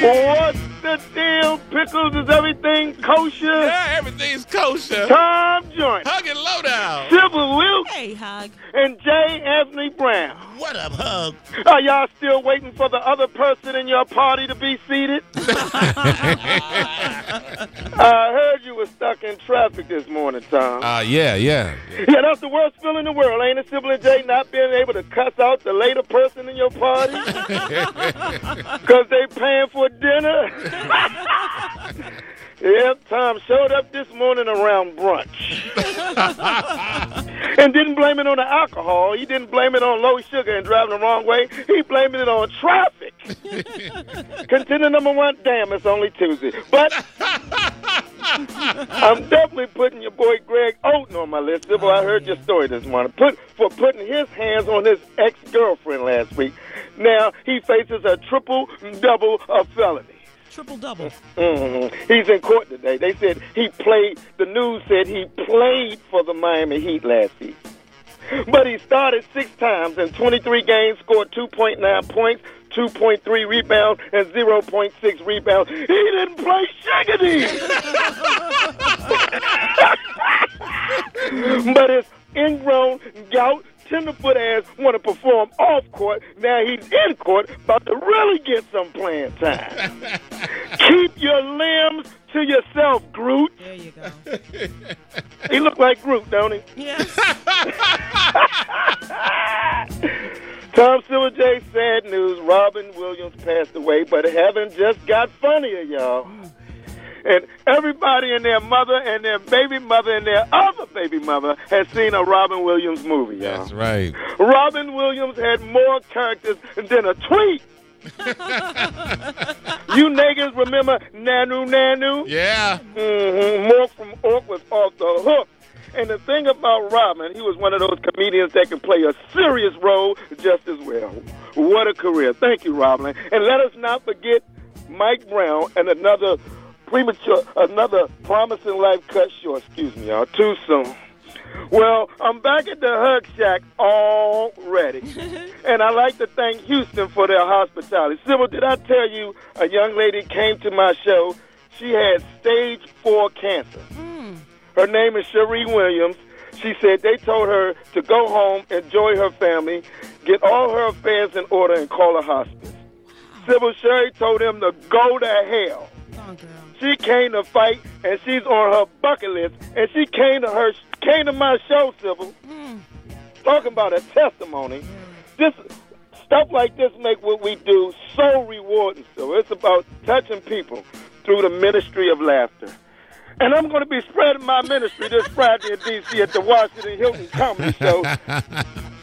What's the deal, Pickles? Is everything kosher? Yeah, everything's kosher. Tom Joint, Hug and Lowdown. Civil Wilkes, Hey, Hug. and J. Anthony Brown. What up, Hug? Are y'all still waiting for the other person in your party to be seated? I heard you were stuck in traffic this morning, Tom. Yeah. Yeah, that's the worst feeling in the world, ain't it, Sibling J, not being able to cuss out the later person in your party? Because they paying for dinner? Yep, Tom showed up this morning around brunch. And didn't blame it on the alcohol. He didn't blame it on low sugar and driving the wrong way. He blamed it on traffic. Contender number one, damn, it's only Tuesday. But I'm definitely putting your boy Greg Oden on my list. Sybil, I heard your story this morning. For putting his hands on his ex-girlfriend last week. Now, he faces a triple-double of felony. Triple-double. Mm-hmm. He's in court today. They said the news said he played for the Miami Heat last season. But he started 6 times in 23 games, scored 2.9 points, 2.3 rebounds, and 0.6 rebounds. He didn't play shiggity! But his ingrown gout, tenderfoot ass want to perform off court. Now he's in court, about to really get some playing time. Keep your limbs to yourself, Groot. There you go. He look like Groot, don't he? Yes. Tom Silver J, sad news. Robin Williams passed away, but heaven just got funnier, y'all. And everybody and their mother and their baby mother and their other baby mother has seen a Robin Williams movie, y'all. That's right. Robin Williams had more characters than a tweet. You niggas remember Nanu Nanu? Yeah. Mm-hmm. Mork from Ork was off the hook. And the thing about Robin, he was one of those comedians that can play a serious role just as well. What a career. Thank you, Robin. And let us not forget Mike Brown and another promising life cut short. Excuse me, y'all. Too soon. Well, I'm back at the Hug Shack already. And I'd like to thank Houston for their hospitality. Sybil, did I tell you a young lady came to my show? She had stage 4 cancer. Her name is Cherie Williams. She said they told her to go home, enjoy her family, get all her affairs in order, and call a hospice. Sybil, Cherie told him to go to hell. Oh, girl. She came to fight, and she's on her bucket list. And she came to my show, Sybil, talking about a testimony. This stuff like this make what we do so rewarding. So it's about touching people through the ministry of laughter. And I'm going to be spreading my ministry this Friday in D.C. at the Washington Hilton Comedy Show.